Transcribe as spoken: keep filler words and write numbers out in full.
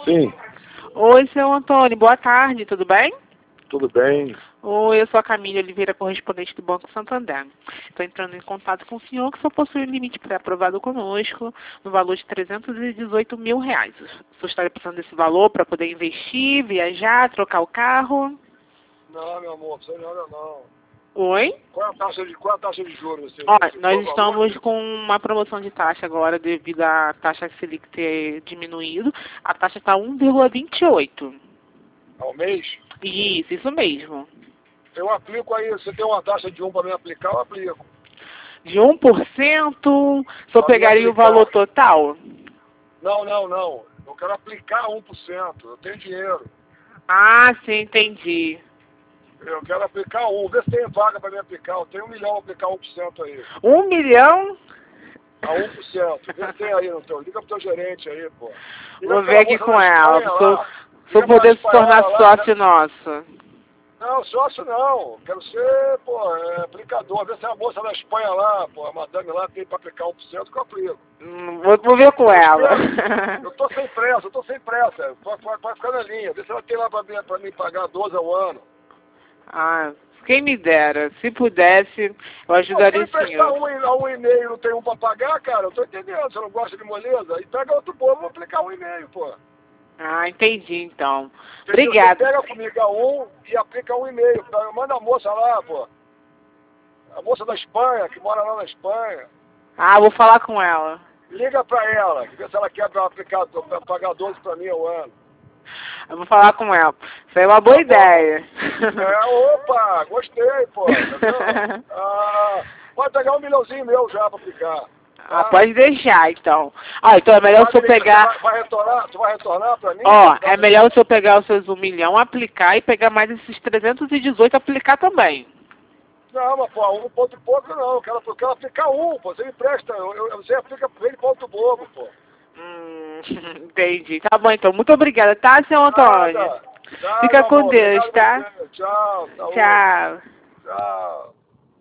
Sim, Oi, seu Antônio, boa tarde, tudo bem? tudo bem. Oi, eu sou a Camila Oliveira, correspondente do Banco Santander. Estou entrando em contato com o senhor que só possui um limite pré-aprovado conosco no valor de trezentos e dezoito mil reais. O senhor estaria precisando desse valor para poder investir, viajar, trocar o carro? Não, meu amor, não precisa nada não. Oi? Qual é a taxa de, qual é a taxa de juros? Você, Olha, você nós qual o valor? estamos com uma promoção de taxa agora devido à taxa Selic ter diminuído. A taxa está um vírgula vinte e oito. Ao mês? Isso, isso mesmo. Eu aplico aí, você tem uma taxa de um para me aplicar, eu aplico. De um por cento, só Pra me pegaria o aplicar. valor total? Não, não, não. Eu quero aplicar um por cento. Eu tenho dinheiro. Ah, sim, entendi. Eu quero aplicar um. Vê se tem vaga para me aplicar. Eu tenho um milhão para aplicar um por cento aí. Um milhão? A um por cento. Vê se tem aí no teu. Liga pro teu gerente aí, pô. Liga Vou ver aquela aqui moça com da ela, Espanha se eu, lá. se eu Liga pra poder se tornar espanhola lá. sócio nosso. Não, sócio não. Quero ser, pô, é, aplicador. Vê se a moça da Espanha lá, pô, a madame lá tem pra aplicar um por cento que eu aplico. Hum, Vou, vou ver com Eu ela. espero. Eu tô sem pressa, eu tô sem pressa. Pode, pode, pode ficar na linha. Vê se ela tem lá pra mim, pra mim pagar doze ao ano. Ah, quem me dera. Se pudesse, eu Pô, se ajudaria me o prestar senhor. um, e- a um e meio não tem um pra pagar, cara, eu tô entendendo. Você não gosta de moleza? E pega outro bobo, vou aplicar um e meio, pô. Ah, entendi então. Entendeu? Você Obrigada. pega comigo a um e aplica um e meio. Manda a moça lá, pô. A moça da Espanha, que mora lá na Espanha. Ah, vou falar com ela. Liga pra ela, vê se ela quer pra aplicar, pra pagar doze pra mim ao ano. Eu vou falar com ela. Isso aí é uma boa Tá bom. ideia. É, opa, gostei, pô. Entendeu? Ah, pode pegar um milhãozinho meu já pra aplicar. Ah, Tá? pode deixar, então. Ah, então é melhor o Vai senhor me ligar, você pegar... vai, vai retornar? Tu vai retornar pra mim? Ó, Tá? é melhor o senhor pegar os seus um milhão, aplicar e pegar mais esses trezentos e dezoito aplicar também. Não, mas pô, um ponto e pouco não. Eu quero, eu quero aplicar um, pô. Você me presta, eu, eu, você aplica ele ponto bobo, pô. Hum, entendi. Tá bom, então. Muito obrigada, tá, seu Antônio? Nada. Nada, Fica com amor. Deus, Obrigado tá? a você. Tchau, saúde. Tchau. Tchau.